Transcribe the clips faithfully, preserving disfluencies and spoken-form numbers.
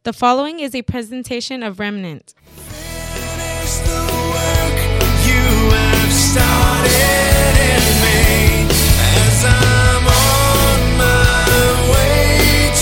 The following is a presentation of Remnant. Finish the work you have started in me as I'm on my way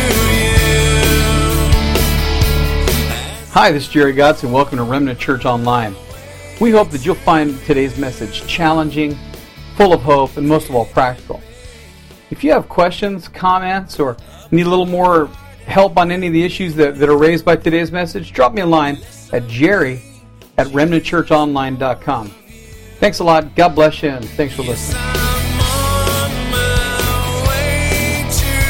to you. Hi, this is Jerry Gotts, and welcome to Remnant Church Online. We hope that you'll find today's message challenging, full of hope, and most of all, practical. If you have questions, comments, or need a little more help on any of the issues that, that are raised by today's message, drop me a line at jerry at remnant church online dot com. Thanks a lot. God bless you, and thanks for listening. I'm on my way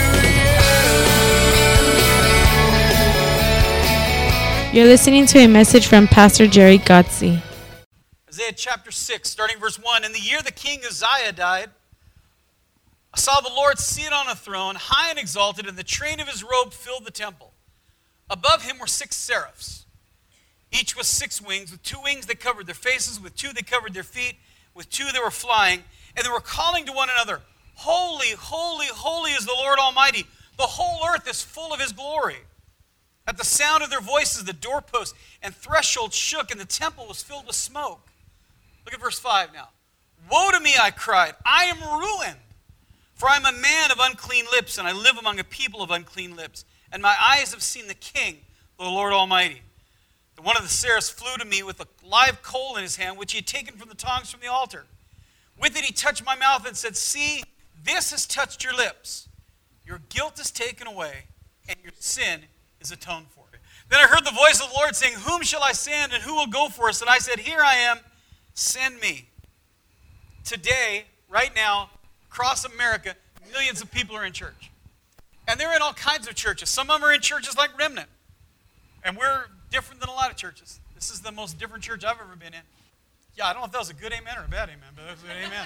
to you. You're listening to a message from Pastor Jerry Gotzi. Isaiah chapter six, starting verse one. In the year the king Uzziah died, I saw the Lord seated on a throne, high and exalted, and the train of his robe filled the temple. Above him were six seraphs, each with six wings. With two wings they covered their faces, with two they covered their feet, with two they were flying, and they were calling to one another, Holy, holy, holy is the Lord Almighty. The whole earth is full of his glory. At the sound of their voices, the doorposts and threshold shook, and the temple was filled with smoke. Look at verse five now. Woe to me, I cried, I am ruined. For I am a man of unclean lips, and I live among a people of unclean lips. And my eyes have seen the King, the Lord Almighty. And one of the seraphs flew to me with a live coal in his hand, which he had taken from the tongs from the altar. With it he touched my mouth and said, See, this has touched your lips. Your guilt is taken away, and your sin is atoned for. Then I heard the voice of the Lord saying, Whom shall I send, and who will go for us? And I said, Here I am, send me. Today, right now, across America, millions of people are in church. And they're in all kinds of churches. Some of them are in churches like Remnant. And we're different than a lot of churches. This is the most different church I've ever been in. Yeah, I don't know if that was a good amen or a bad amen, but that was a good amen.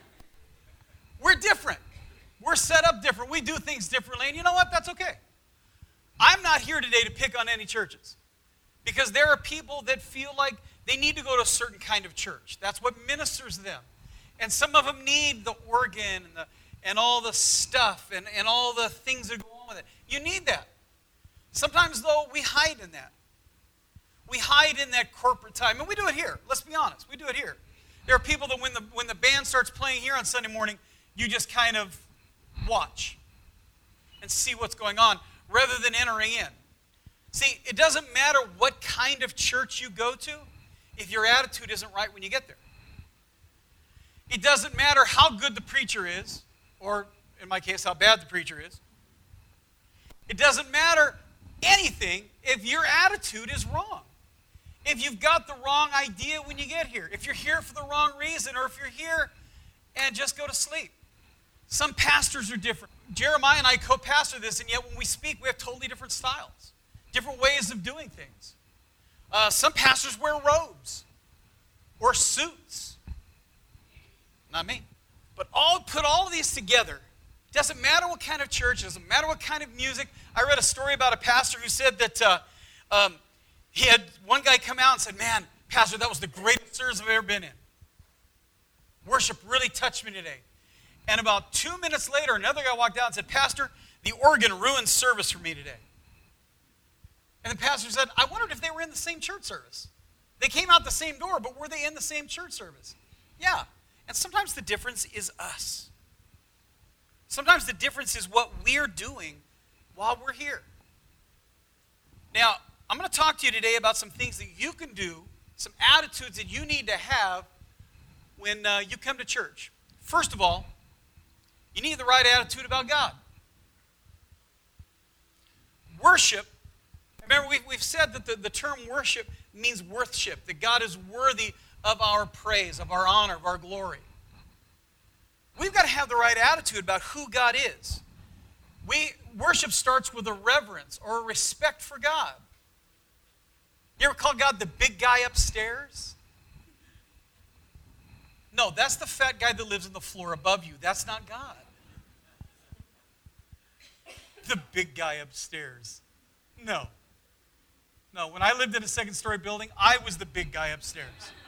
We're different. We're set up different. We do things differently. And you know what? That's okay. I'm not here today to pick on any churches. Because there are people that feel like they need to go to a certain kind of church. That's what ministers them. And some of them need the organ and, the, and all the stuff and, and all the things that go on with it. You need that. Sometimes, though, we hide in that. We hide in that corporate time. And we do it here. Let's be honest. We do it here. There are people that when the, when the band starts playing here on Sunday morning, you just kind of watch and see what's going on rather than entering in. See, it doesn't matter what kind of church you go to if your attitude isn't right when you get there. It doesn't matter how good the preacher is, or in my case, how bad the preacher is. It doesn't matter anything if your attitude is wrong. If you've got the wrong idea when you get here. If you're here for the wrong reason, or if you're here and just go to sleep. Some pastors are different. Jeremiah and I co-pastor this, and yet when we speak, we have totally different styles, different ways of doing things. Uh, some pastors wear robes or suits. Not me. But all put all of these together. Doesn't matter what kind of church, doesn't matter what kind of music. I read a story about a pastor who said that uh, um, he had one guy come out and said, Man, Pastor, that was the greatest service I've ever been in. Worship really touched me today. And about two minutes later, another guy walked out and said, Pastor, the organ ruined service for me today. And the pastor said, I wondered if they were in the same church service. They came out the same door, but were they in the same church service? Yeah. And sometimes the difference is us. Sometimes the difference is what we're doing while we're here. Now, I'm going to talk to you today about some things that you can do, some attitudes that you need to have when uh, you come to church. First of all, you need the right attitude about God. Worship, remember we've, we've said that the, the term worship means worthship, that God is worthy of our praise, of our honor, of our glory. We've got to have the right attitude about who God is. We worship starts with a reverence or a respect for God. You ever call God the big guy upstairs? No, that's the fat guy that lives on the floor above you. That's not God. The big guy upstairs. No. No, when I lived in a second-story building, I was the big guy upstairs.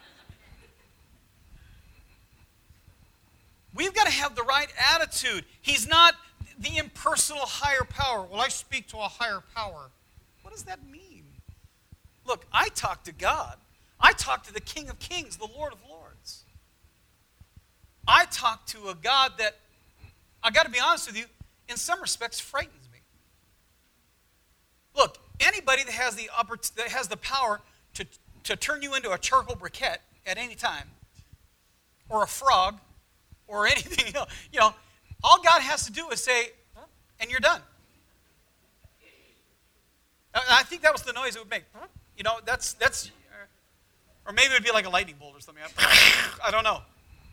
We've got to have the right attitude. He's not the impersonal higher power. Well, I speak to a higher power. what does that mean? Look, I talk to God. I talk to the King of Kings, the Lord of Lords. I talk to a God that, I got to be honest with you, in some respects frightens me. Look, anybody that has the upper, that has the power to, to turn you into a charcoal briquette at any time, or a frog, or anything else, you know, all God has to do is say, and you're done. I think that was the noise it would make. You know, that's, that's, or maybe it would be like a lightning bolt or something. I don't know.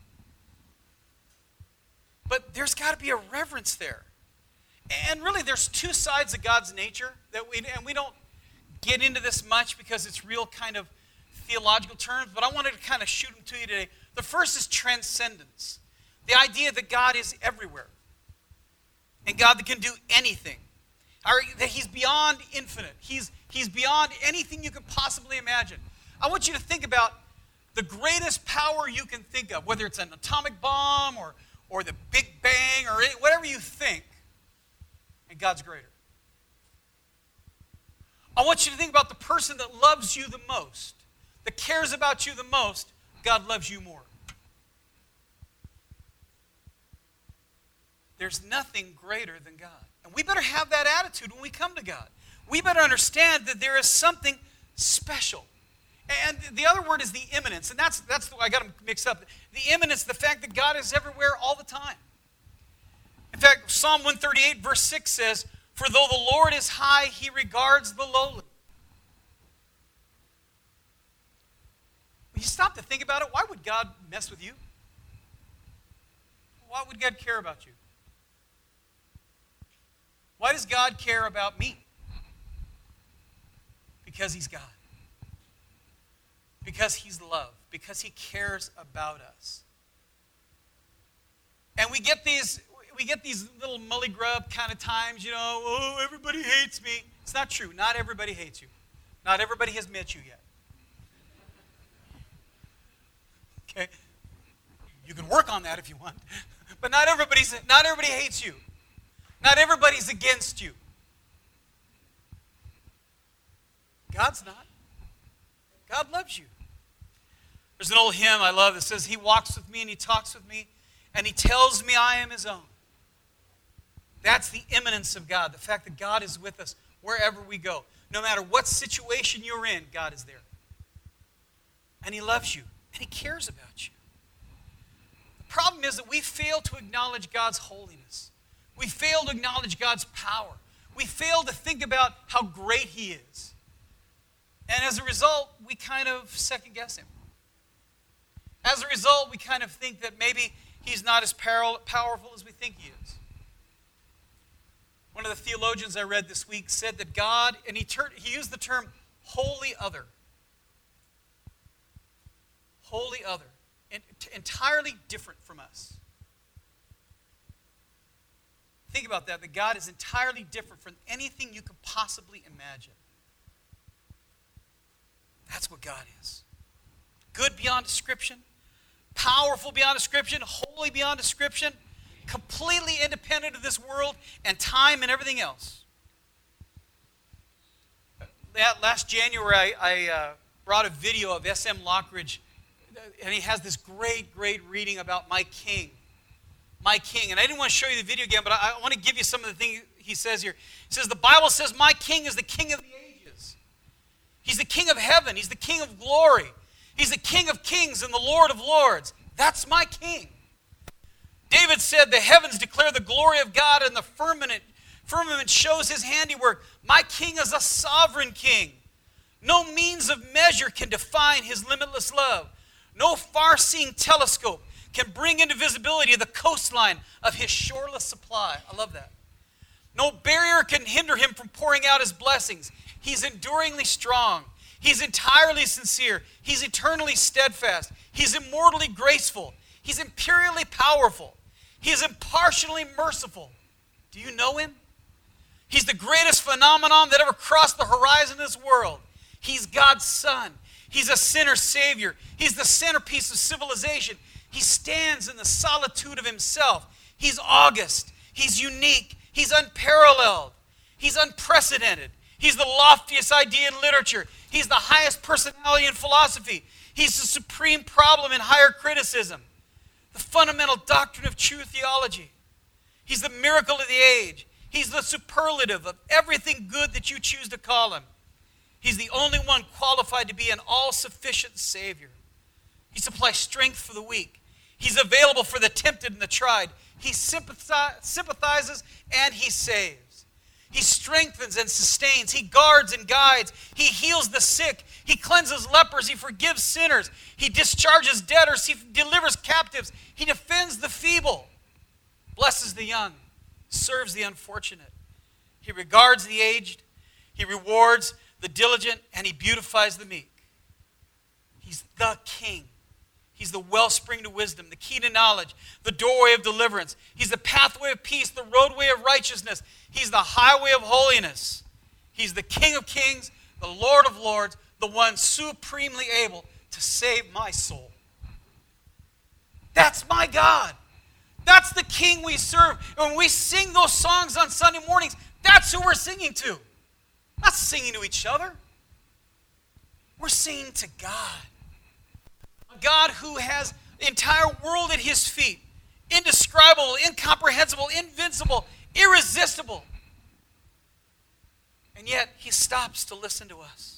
But there's got to be a reverence there. And really, there's two sides of God's nature that we, and we don't get into this much because it's real kind of theological terms, but I wanted to kind of shoot them to you today. The first is transcendence. The idea that God is everywhere. And God that can do anything. Or that he's beyond infinite. He's, he's beyond anything you could possibly imagine. I want you to think about the greatest power you can think of, whether it's an atomic bomb or, or the Big Bang or any, whatever you think, and God's greater. I want you to think about the person that loves you the most, that cares about you the most. God loves you more. There's nothing greater than God. And we better have that attitude when we come to God. We better understand that there is something special. And the other word is the immanence, and that's that's the, I got them mixed up. The immanence, the fact that God is everywhere all the time. In fact, Psalm one thirty-eight verse six says, "For though the Lord is high, he regards the lowly." When you stop to think about it, why would God mess with you? Why would God care about you? Why does God care about me? Because he's God. Because he's love. Because he cares about us. And we get these, we get these little mully grub kind of times, you know, oh, everybody hates me. It's not true. Not everybody hates you. Not everybody has met you yet. Okay? You can work on that if you want. But not everybody's, not everybody hates you. Not everybody's against you. God's not. God loves you. There's an old hymn I love that says, "He walks with me and he talks with me and he tells me I am his own." That's the immanence of God, the fact that God is with us wherever we go. No matter what situation you're in, God is there. And he loves you and he cares about you. The problem is that we fail to acknowledge God's holiness. We fail to acknowledge God's power. We fail to think about how great he is. And as a result, we kind of second guess him. As a result, we kind of think that maybe he's not as powerful as we think he is. One of the theologians I read this week said that God, and he, turned, he used the term wholly other. Wholly other. Entirely different from us. Think about that, that God is entirely different from anything you could possibly imagine. That's what God is. Good beyond description, powerful beyond description, holy beyond description, completely independent of this world and time and everything else. Last January, I, I uh, brought a video of S M Lockridge, and he has this great, great reading about my king. My king. And I didn't want to show you the video again, but I, I want to give you some of the things he says here. He says, the Bible says, my king is the king of the ages. He's the king of heaven. He's the king of glory. He's the king of kings and the Lord of lords. That's my king. David said, the heavens declare the glory of God, and the firmament, firmament shows his handiwork. My king is a sovereign king. No means of measure can define his limitless love. No far-seeing telescope can bring into visibility the coastline of his shoreless supply. I love that. No barrier can hinder him from pouring out his blessings. He's enduringly strong. He's entirely sincere. He's eternally steadfast. He's immortally graceful. He's imperially powerful. He is impartially merciful. Do you know him? He's the greatest phenomenon that ever crossed the horizon of this world. He's God's son. He's a sinner's savior. He's the centerpiece of civilization. He stands in the solitude of himself. He's august. He's unique. He's unparalleled. He's unprecedented. He's the loftiest idea in literature. He's the highest personality in philosophy. He's the supreme problem in higher criticism. The fundamental doctrine of true theology. He's the miracle of the age. He's the superlative of everything good that you choose to call him. He's the only one qualified to be an all-sufficient Savior. He supplies strength for the weak. He's available for the tempted and the tried. He sympathize, sympathizes and he saves. He strengthens and sustains. He guards and guides. He heals the sick. He cleanses lepers. He forgives sinners. He discharges debtors. He delivers captives. He defends the feeble, blesses the young, serves the unfortunate. He regards the aged. He rewards the diligent, and he beautifies the meek. He's the King. He's the wellspring to wisdom, the key to knowledge, the doorway of deliverance. He's the pathway of peace, the roadway of righteousness. He's the highway of holiness. He's the King of kings, the Lord of lords, the one supremely able to save my soul. That's my God. That's the King we serve. And when we sing those songs on Sunday mornings, that's who we're singing to. Not singing to each other. We're singing to God. A God who has the entire world at his feet. Indescribable, incomprehensible, invincible, irresistible. And yet he stops to listen to us.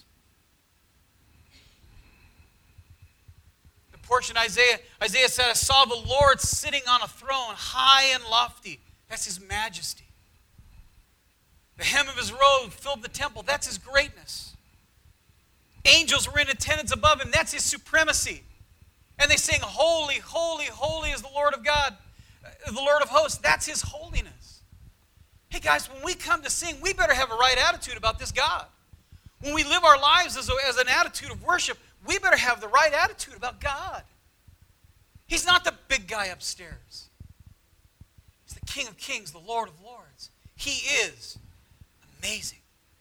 The portion Isaiah, Isaiah said, I saw the Lord sitting on a throne, high and lofty. That's his majesty. The hem of his robe filled the temple. That's his greatness. Angels were in attendance above him. That's his supremacy. And they sing, holy, holy, holy is the Lord of God, the Lord of hosts. That's his holiness. Hey guys, when we come to sing, we better have a right attitude about this God. When we live our lives as, a, as an attitude of worship, we better have the right attitude about God. He's not the big guy upstairs. He's the King of kings, the Lord of lords. He is amazing.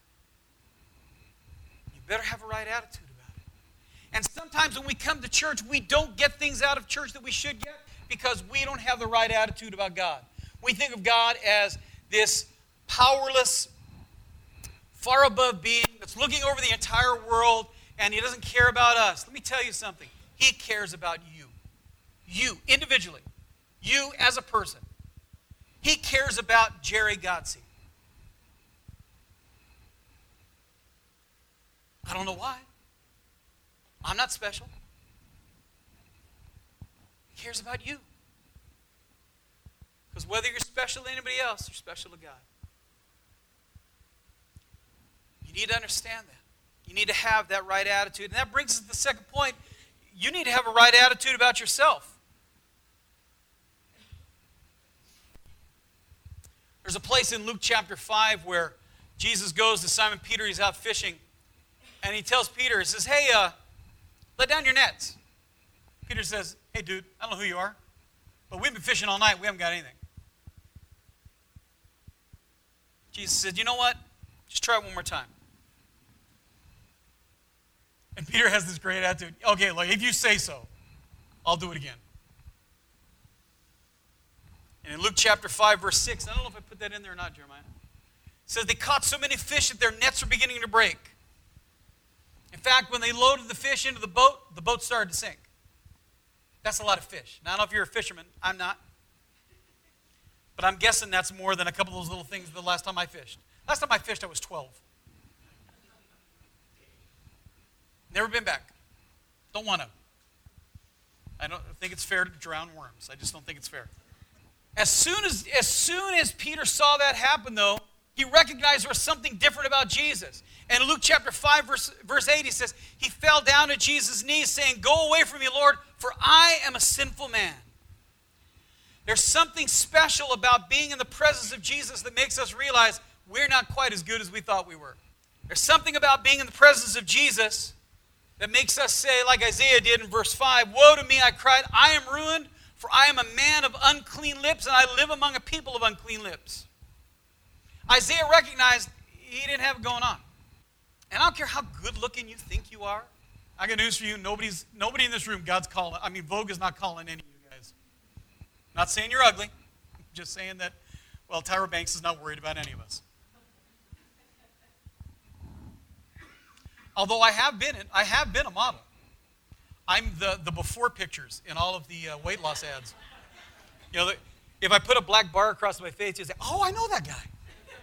You better have a right attitude about it. And sometimes when we come to church, we don't get things out of church that we should get because we don't have the right attitude about God. We think of God as this powerless, far above being that's looking over the entire world, and he doesn't care about us. Let me tell you something. He cares about you. You, individually. You as a person. He cares about Jerry Godsey. I don't know why. I'm not special. He cares about you. Because whether you're special to anybody else, you're special to God. You need to understand that. You need to have that right attitude. And that brings us to the second point. You need to have a right attitude about yourself. There's a place in Luke chapter five where Jesus goes to Simon Peter. He's out fishing. And he tells Peter, he says, hey, uh, let down your nets. Peter says, hey, dude, I don't know who you are, but we've been fishing all night. We haven't got anything. Jesus said, you know what? Just try it one more time. And Peter has this great attitude. Okay, like if you say so, I'll do it again. And in Luke chapter five, verse six, I don't know if I put that in there or not, Jeremiah. It says they caught so many fish that their nets were beginning to break. In fact, when they loaded the fish into the boat, the boat started to sink. That's a lot of fish. Now, I don't know if you're a fisherman. I'm not. But I'm guessing that's more than a couple of those little things the last time I fished. Last time I fished, I was twelve. Never been back. Don't want to. I don't think it's fair to drown worms. I just don't think it's fair. As soon as, as soon as Peter saw that happen, though, he recognized there was something different about Jesus. And in Luke chapter five, verse, verse eight, he says, he fell down at Jesus' knees saying, go away from me, Lord, for I am a sinful man. There's something special about being in the presence of Jesus that makes us realize we're not quite as good as we thought we were. There's something about being in the presence of Jesus that makes us say, like Isaiah did in verse five, woe to me, I cried, I am ruined, for I am a man of unclean lips, and I live among a people of unclean lips. Isaiah recognized he didn't have it going on. And I don't care how good looking you think you are. I got news for you. Nobody's, nobody in this room, God's calling. I mean, Vogue is not calling any of you guys. Not saying you're ugly. Just saying that, well, Tyra Banks is not worried about any of us. Although I have been in, I have been a model. I'm the, the before pictures in all of the uh, weight loss ads. You know, the, if I put a black bar across my face, you say, "Oh, I know that guy."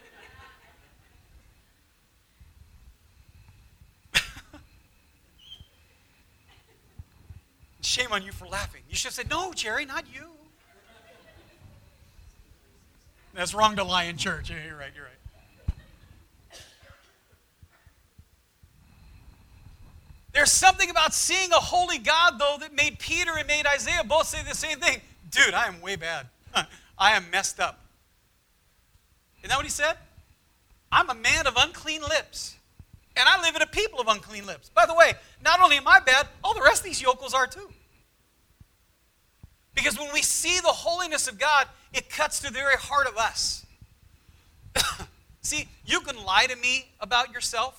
Shame on you for laughing. You should have said, "No, Jerry, not you." That's wrong to lie in church. Yeah, you're right, you're right. There's something about seeing a holy God, though, that made Peter and made Isaiah both say the same thing. Dude, I am way bad. I am messed up. Isn't that what he said? I'm a man of unclean lips. And I live in a people of unclean lips. By the way, not only am I bad, all the rest of these yokels are too. Because when we see the holiness of God, it cuts to the very heart of us. See, you can lie to me about yourself.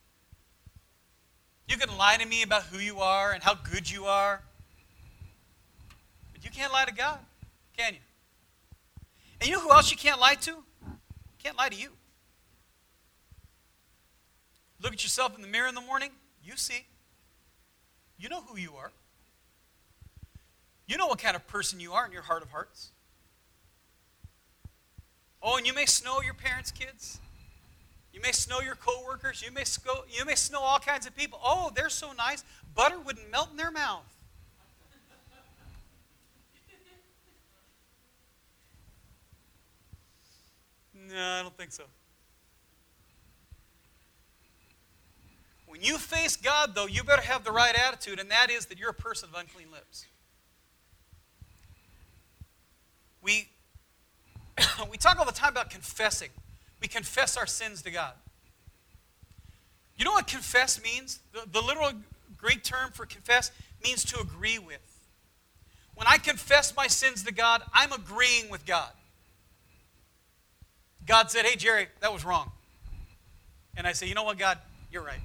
You can lie to me about who you are and how good you are. But you can't lie to God, can you? And you know who else you can't lie to? You can't lie to you. Look at yourself in the mirror in the morning. You see. You know who you are. You know what kind of person you are in your heart of hearts. Oh, and you may snow your parents' kids. You may snow your coworkers. You may snow, you may snow all kinds of people. Oh, they're so nice. Butter wouldn't melt in their mouth. No, I don't think so. When you face God, though, you better have the right attitude, and that is that you're a person of unclean lips. We, we talk all the time about confessing. We confess our sins to God. You know what confess means? The, the literal Greek term for confess means to agree with. When I confess my sins to God, I'm agreeing with God. God said, "Hey, Jerry, that was wrong." And I say, "You know what, God? You're right."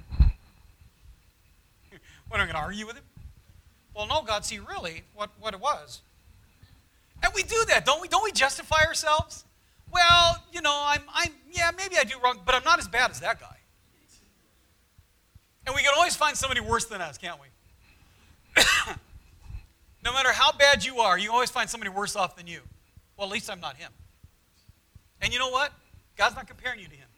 What, am I going to argue with him? Well, no, God, see, really, what, what it was. And we do that, don't we? Don't we justify ourselves? Well, you know, I'm, I'm, yeah, maybe I do wrong, but I'm not as bad as that guy. And we can always find somebody worse than us, can't we? No matter how bad you are, you always find somebody worse off than you. Well, at least I'm not him. And you know what? God's not comparing you to him.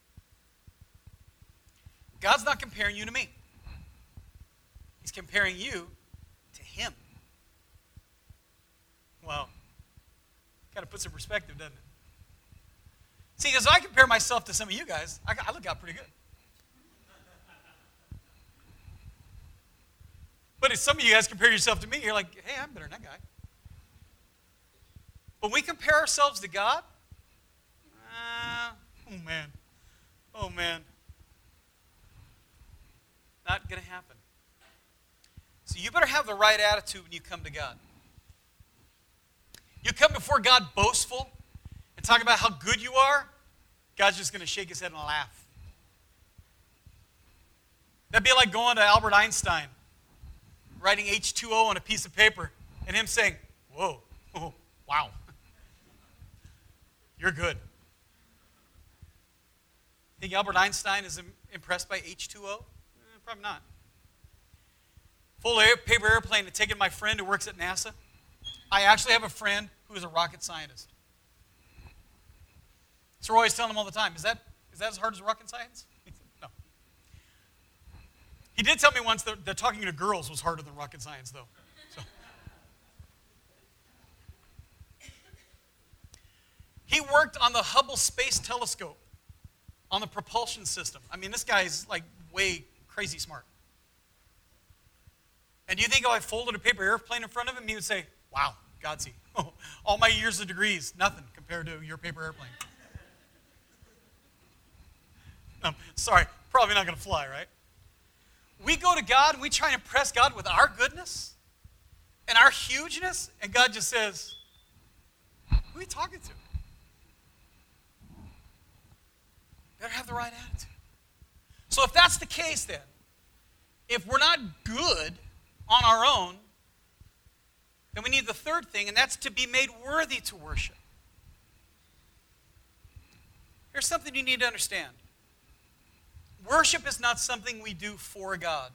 God's not comparing you to me. He's comparing you to him. Wow. Kind of puts some perspective, doesn't it? See, as I compare myself to some of you guys, I, I look out pretty good. But if some of you guys compare yourself to me, you're like, "Hey, I'm better than that guy." When we compare ourselves to God, uh, oh man, oh man, not going to happen. So you better have the right attitude when you come to God. You come before God boastful and talk about how good you are, God's just going to shake his head and laugh. That'd be like going to Albert Einstein, writing H two O on a piece of paper, and him saying, "Whoa, oh, wow, you're good." Think Albert Einstein is impressed by H two O? Eh, probably not. Full air, paper airplane to take in my friend who works at NASA. I actually have a friend who is a rocket scientist. So we're always telling him all the time, is that, is that as hard as rocket science? He said, no. He did tell me once that, that talking to girls was harder than rocket science, though. So. He worked on the Hubble Space Telescope, on the propulsion system. I mean, this guy's like way crazy smart. And do you think if I folded a paper airplane in front of him, he would say, "Wow, Godsey, all my years of degrees, nothing compared to your paper airplane." Um, sorry, probably not going to fly, right? We go to God and we try and impress God with our goodness and our hugeness, and God just says, "Who are you talking to?" Better have the right attitude. So if that's the case, then, if we're not good on our own, then we need the third thing, and that's to be made worthy to worship. Here's something you need to understand. Worship is not something we do for God.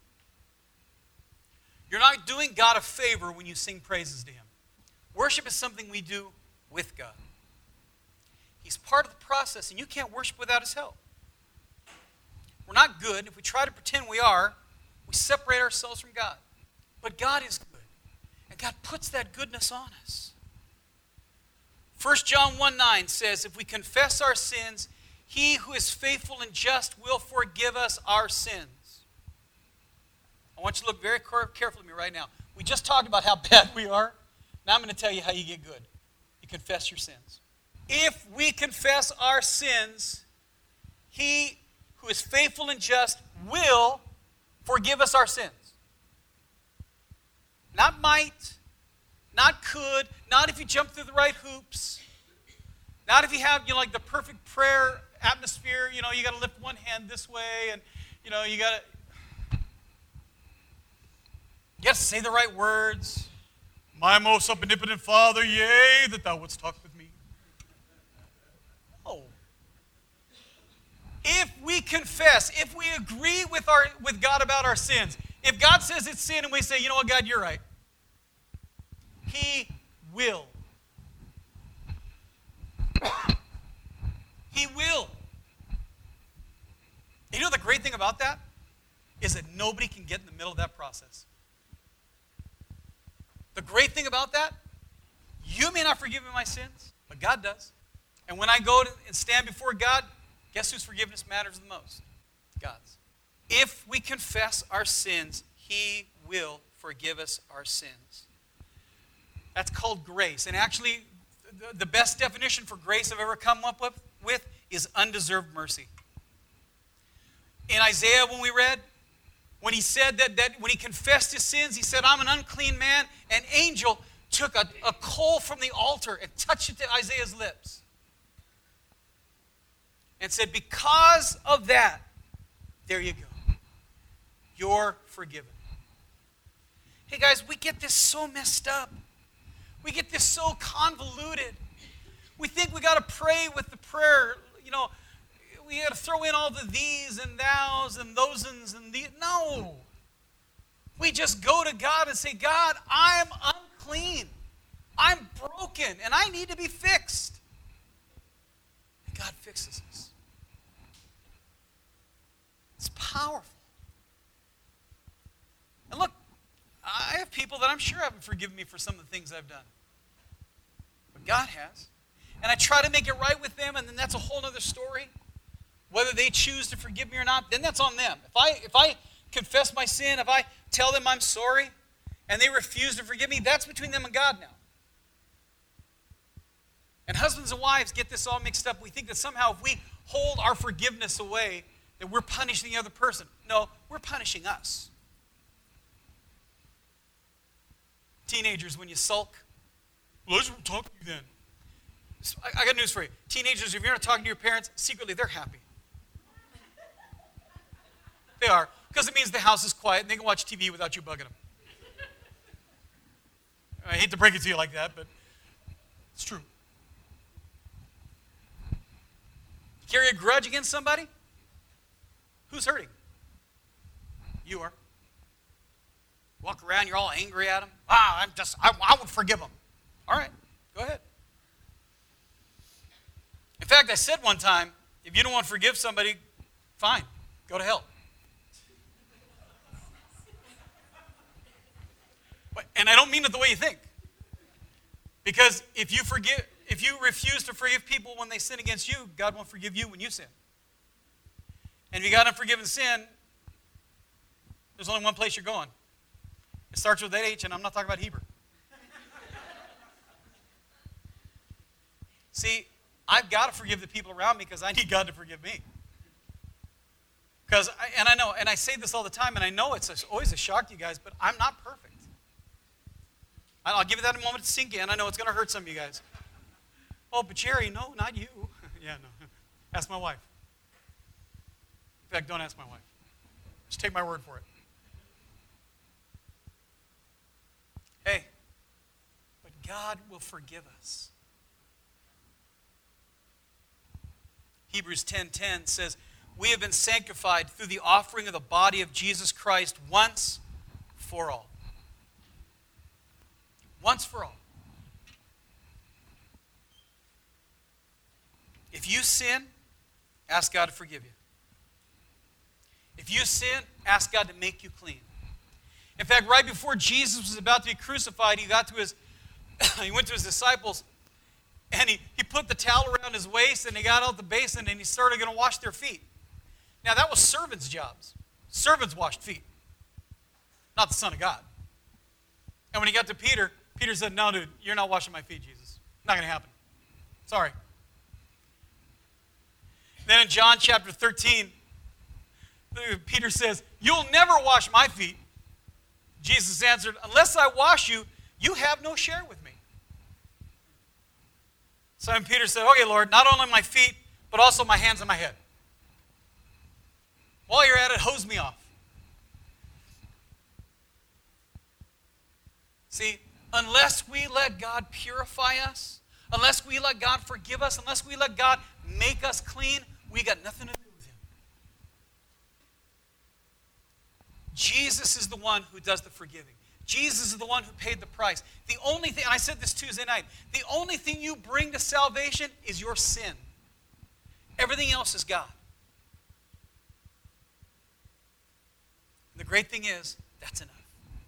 You're not doing God a favor when you sing praises to Him. Worship is something we do with God. He's part of the process, and you can't worship without His help. We're not good. If we try to pretend we are, we separate ourselves from God. But God is good, and God puts that goodness on us. First John one nine says, if we confess our sins, He who is faithful and just will forgive us our sins. I want you to look very carefully at me right now. We just talked about how bad we are. Now I'm going to tell you how you get good. You confess your sins. If we confess our sins, He who is faithful and just will forgive us our sins. Not might, not could, not if you jump through the right hoops, not if you have, you know, like the perfect prayer atmosphere, you know, you got to lift one hand this way, and, you know, you got to, you got to say the right words. My most omnipotent Father, yea, that thou wouldst talk with me. Oh. If we confess, if we agree with our with God about our sins, if God says it's sin and we say, you know what, God, you're right, He will. He will. You know the great thing about that is that nobody can get in the middle of that process. The great thing about that, you may not forgive me my sins, but God does. And when I go to, and stand before God, guess whose forgiveness matters the most? God's. If we confess our sins, He will forgive us our sins. That's called grace. And actually, the, the best definition for grace I've ever come up with, with is undeserved mercy. In Isaiah, when we read, when he said that, that when he confessed his sins, he said, I'm an unclean man. An angel took a, a coal from the altar and touched it to Isaiah's lips. And said, because of that, there you go. You're forgiven. Hey guys, we get this so messed up. We get this so convoluted. We think we got to pray with the prayer, you know, we got to throw in all the these and thous and thosens and the. No. We just go to God and say, God, I'm unclean. I'm broken and I need to be fixed. And God fixes us. It's powerful. And look, I have people that I'm sure haven't forgiven me for some of the things I've done. But God has. And I try to make it right with them, and then that's a whole other story. Whether they choose to forgive me or not, then that's on them. If I if I confess my sin, if I tell them I'm sorry, and they refuse to forgive me, that's between them and God now. And husbands and wives get this all mixed up. We think that somehow if we hold our forgiveness away, that we're punishing the other person. No, we're punishing us. Teenagers, when you sulk, well, I just won't talk to you then. I, I got news for you. Teenagers, if you're not talking to your parents, secretly they're happy. They are, because it means the house is quiet and they can watch T V without you bugging them. I hate to break it to you like that, but it's true. Carry a grudge against somebody? Who's hurting? You are. Walk around, you're all angry at them. Ah, I'm just, I, I would forgive them. All right, go ahead. In fact, I said one time, if you don't want to forgive somebody, fine, go to hell. But, and I don't mean it the way you think. Because if you forgive, if you refuse to forgive people when they sin against you, God won't forgive you when you sin. And if you got unforgiven sin, there's only one place you're going. It starts with that H, and I'm not talking about Hebrew. See, I've got to forgive the people around me because I need God to forgive me. Because, I, and I know, and I say this all the time, and I know it's a, always a shock to you guys, but I'm not perfect. I'll give you that a moment to sink in. I know it's going to hurt some of you guys. Oh, but Jerry, no, not you. Yeah, no. Ask my wife. In fact, don't ask my wife. Just take my word for it. Hey, but God will forgive us. Hebrews ten ten says, we have been sanctified through the offering of the body of Jesus Christ once for all. Once for all. If you sin, ask God to forgive you. If you sin, ask God to make you clean. In fact, right before Jesus was about to be crucified, he got to his, he went to his disciples, and he, he put the towel around his waist, and he got out the basin, and he started going to wash their feet. Now, that was servants' jobs. Servants washed feet, not the Son of God. And when he got to Peter, Peter said, no, dude, you're not washing my feet, Jesus. Not going to happen. Sorry. Then in John chapter thirteen, Peter says, you'll never wash my feet. Jesus answered, unless I wash you, you have no share with me. Simon Peter said, okay, Lord, not only my feet, but also my hands and my head. While you're at it, hose me off. See, unless we let God purify us, unless we let God forgive us, unless we let God make us clean, we got nothing to do with him. Jesus is the one who does the forgiving. Jesus is the one who paid the price. The only thing, and I said this Tuesday night, the only thing you bring to salvation is your sin. Everything else is God. And the great thing is, that's enough.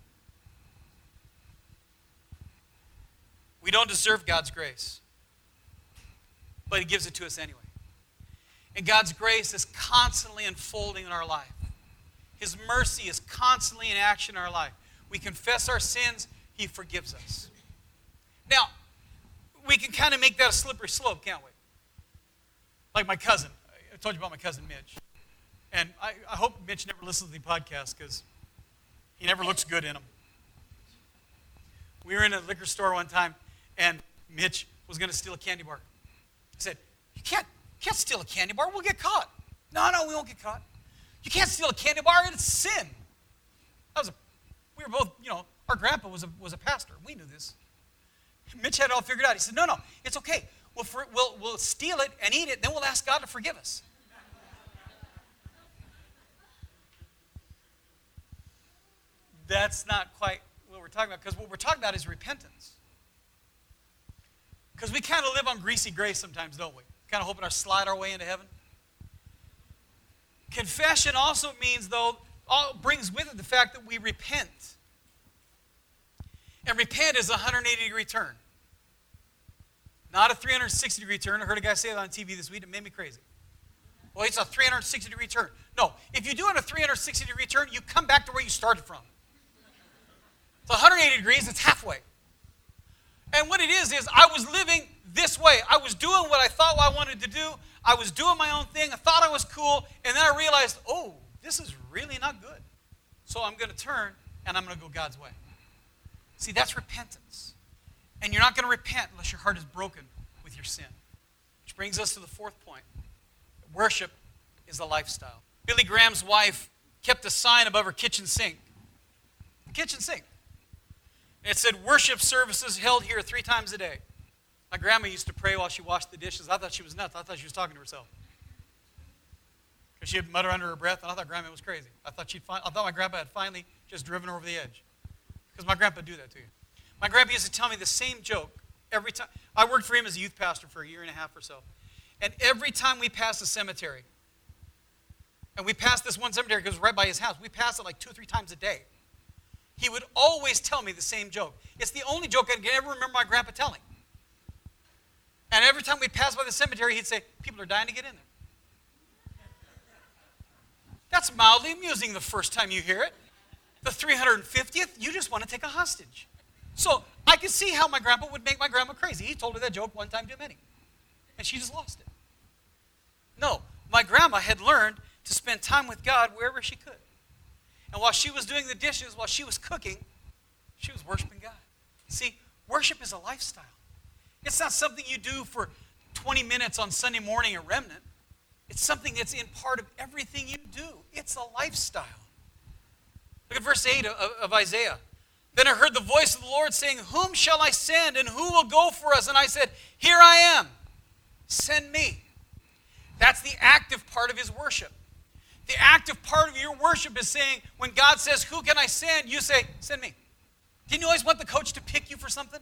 We don't deserve God's grace, but he gives it to us anyway. And God's grace is constantly unfolding in our life. His mercy is constantly in action in our life. We confess our sins, he forgives us. Now, we can kind of make that a slippery slope, can't we? Like my cousin. I told you about my cousin Mitch. And I, I hope Mitch never listens to the podcast because he never looks good in them. We were in a liquor store one time, and Mitch was going to steal a candy bar. I said, you can't, you can't steal a candy bar. We'll get caught. No, no, we won't get caught. You can't steal a candy bar. It's sin. That was a, we were both, you know, our grandpa was a, was a pastor. We knew this. Mitch had it all figured out. He said, no, no, it's okay. We'll, for, we'll, we'll steal it and eat it, then we'll ask God to forgive us. That's not quite what we're talking about, because what we're talking about is repentance. Because we kind of live on greasy grace sometimes, don't we? Kind of hoping to slide our way into heaven. Confession also means, though, all brings with it the fact that we repent. And repent is a one hundred eighty degree turn. Not a three hundred sixty degree turn. I heard a guy say that on T V this week. It made me crazy. Well, it's a three hundred sixty degree turn. No, if you do it a three hundred sixty degree turn, you come back to where you started from. It's one hundred eighty degrees, it's halfway. And what it is, is I was living this way. I was doing what I thought I wanted to do. I was doing my own thing. I thought I was cool. And then I realized, oh, this is really not good. So I'm going to turn, and I'm going to go God's way. See, that's repentance. And you're not going to repent unless your heart is broken with your sin. Which brings us to the fourth point. Worship is a lifestyle. Billy Graham's wife kept a sign above her kitchen sink. The kitchen sink. And it said, worship services held here three times a day. My grandma used to pray while she washed the dishes. I thought she was nuts. I thought she was talking to herself. Because she would mutter under her breath, and I thought grandma was crazy. I thought she'd fi- I thought my grandpa had finally just driven her over the edge. Because my grandpa would do that to you. My grandpa used to tell me the same joke every time. I worked for him as a youth pastor for a year and a half or so. And every time we passed a cemetery, and we passed this one cemetery because it was right by his house, we passed it like two or three times a day. He would always tell me the same joke. It's the only joke I can ever remember my grandpa telling. And every time we'd pass by the cemetery, he'd say, people are dying to get in there. That's mildly amusing the first time you hear it. The three hundred fiftieth, you just want to take a hostage. So I could see how my grandpa would make my grandma crazy. He told her that joke one time too many. And she just lost it. No, my grandma had learned to spend time with God wherever she could. And while she was doing the dishes, while she was cooking, she was worshiping God. See, worship is a lifestyle. It's not something you do for twenty minutes on Sunday morning at Remnant. It's something that's in part of everything you do. It's a lifestyle. Look at verse eight of, of Isaiah. Then I heard the voice of the Lord saying, whom shall I send and who will go for us? And I said, here I am. Send me. That's the active part of his worship. The active part of your worship is saying, when God says, who can I send? You say, send me. Didn't you always want the coach to pick you for something?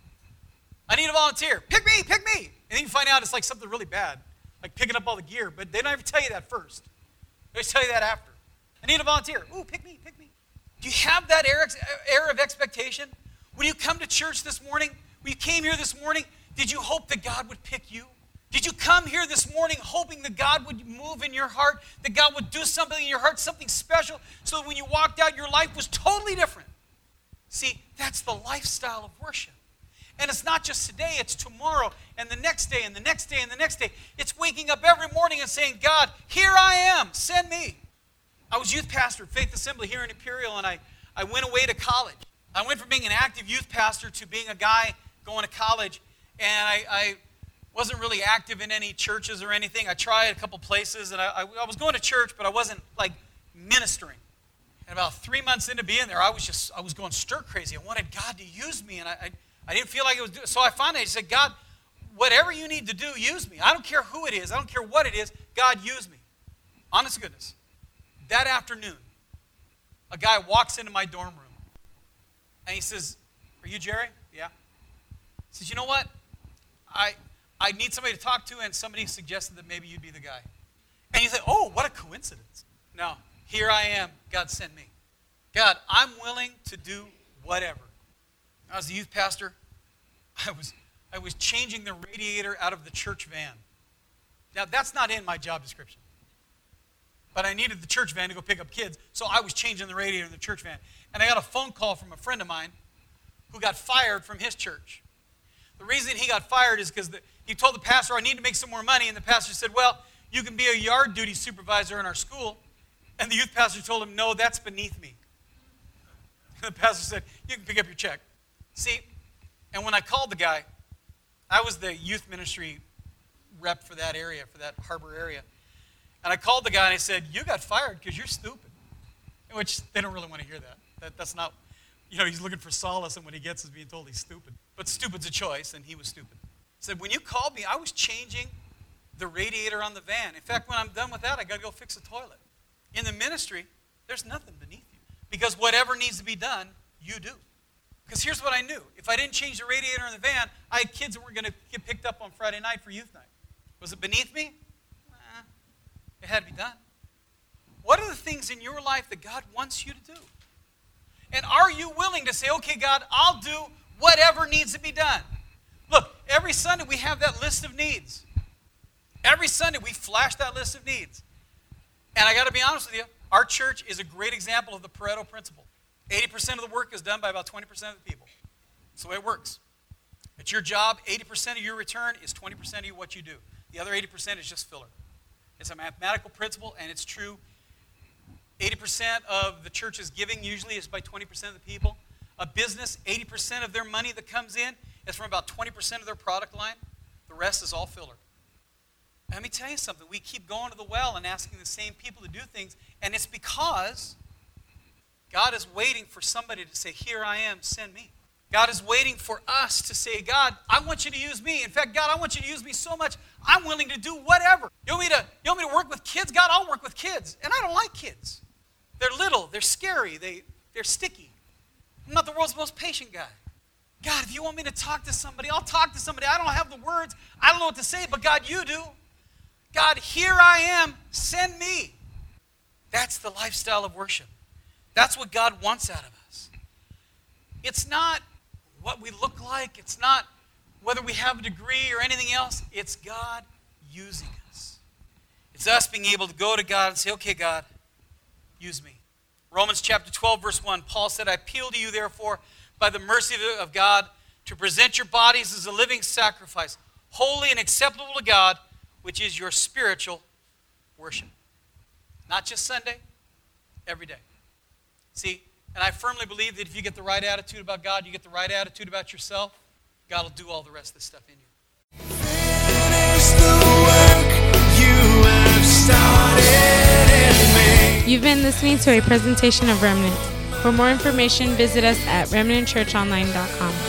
I need a volunteer. Pick me, pick me. And then you find out it's like something really bad, like picking up all the gear. But they don't ever tell you that first. They tell you that after. I need a volunteer. Ooh, pick me, pick me. Do you have that air, air of expectation? When you come to church this morning, when you came here this morning, did you hope that God would pick you? Did you come here this morning hoping that God would move in your heart, that God would do something in your heart, something special, so that when you walked out, your life was totally different? See, that's the lifestyle of worship. And it's not just today, it's tomorrow and the next day and the next day and the next day. It's waking up every morning and saying, God, here I am, send me. I was youth pastor at Faith Assembly here in Imperial, and I, I went away to college. I went from being an active youth pastor to being a guy going to college, and I, I wasn't really active in any churches or anything. I tried a couple places, and I, I, I was going to church, but I wasn't like ministering. And about three months into being there, I was just, I was going stir crazy. I wanted God to use me, and I, I, I didn't feel like it was doing. So I finally said, God, whatever you need to do, use me. I don't care who it is. I don't care what it is. God, use me. Honest to goodness. That afternoon, a guy walks into my dorm room, and he says, are you Jerry? Yeah. He says, you know what? I I need somebody to talk to, and somebody suggested that maybe you'd be the guy. And you say, oh, what a coincidence. No, here I am. God sent me. God, I'm willing to do whatever. I was a youth pastor. I was, I was changing the radiator out of the church van. Now, that's not in my job description. But I needed the church van to go pick up kids, so I was changing the radiator in the church van. And I got a phone call from a friend of mine who got fired from his church. The reason he got fired is because he told the pastor, I need to make some more money. And the pastor said, well, you can be a yard duty supervisor in our school. And the youth pastor told him, no, that's beneath me. And the pastor said, you can pick up your check. See, and when I called the guy, I was the youth ministry rep for that area, for that harbor area. And I called the guy and I said, you got fired because you're stupid. Which they don't really want to hear that. that. That's not, you know, he's looking for solace, and what he gets is being told he's stupid. But stupid's a choice, and he was stupid. He said, when you called me, I was changing the radiator on the van. In fact, when I'm done with that, I got to go fix a toilet. In the ministry, there's nothing beneath you. Because whatever needs to be done, you do. Because here's what I knew. If I didn't change the radiator in the van, I had kids that were going to get picked up on Friday night for youth night. Was it beneath me? Nah, it had to be done. What are the things in your life that God wants you to do? And are you willing to say, okay, God, I'll do whatever needs to be done? Look, every Sunday we have that list of needs. Every Sunday we flash that list of needs. And I got to be honest with you, our church is a great example of the Pareto principle. eighty percent of the work is done by about twenty percent of the people. That's the way it works. It's your job. eighty percent of your return is twenty percent of what you do. The other eighty percent is just filler. It's a mathematical principle, and it's true. eighty percent of the church's giving usually is by twenty percent of the people. A business, eighty percent of their money that comes in is from about twenty percent of their product line. The rest is all filler. Let me tell you something. We keep going to the well and asking the same people to do things, and it's because God is waiting for somebody to say, here I am, send me. God is waiting for us to say, God, I want you to use me. In fact, God, I want you to use me so much, I'm willing to do whatever. You want me to, you want me to work with kids? God, I'll work with kids. And I don't like kids. They're little, they're scary, they, they're sticky. I'm not the world's most patient guy. God, if you want me to talk to somebody, I'll talk to somebody. I don't have the words. I don't know what to say, but God, you do. God, here I am, send me. That's the lifestyle of worship. That's what God wants out of us. It's not what we look like. It's not whether we have a degree or anything else. It's God using us. It's us being able to go to God and say, okay, God, use me. Romans chapter twelve, verse one, Paul said, I appeal to you, therefore, by the mercy of God, to present your bodies as a living sacrifice, holy and acceptable to God, which is your spiritual worship. Not just Sunday, every day. See, and I firmly believe that if you get the right attitude about God, you get the right attitude about yourself, God will do all the rest of this stuff in you. Finish the work you have started in me. You've been listening to a presentation of Remnant. For more information, visit us at remnant church online dot com.